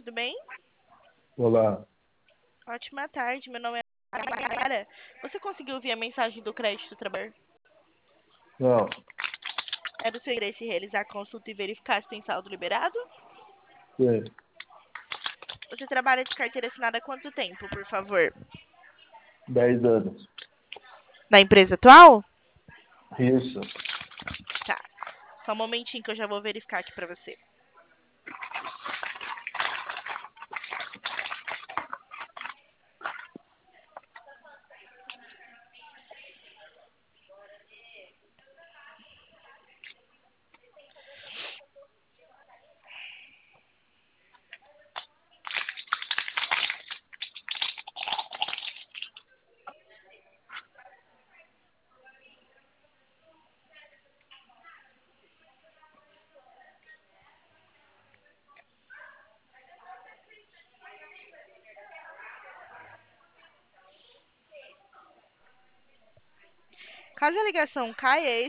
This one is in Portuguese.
tudo bem? Olá. Ótima tarde, meu nome é Cara. Você conseguiu ouvir a mensagem do crédito do trabalho? Não, É do seu interesse realizar a consulta e verificar se tem saldo liberado? sei. Você trabalha de carteira assinada há quanto tempo, por favor? 10 anos. Na empresa atual? Isso. Tá. Só um momentinho que eu já vou verificar aqui pra você. Caso a ligação caia,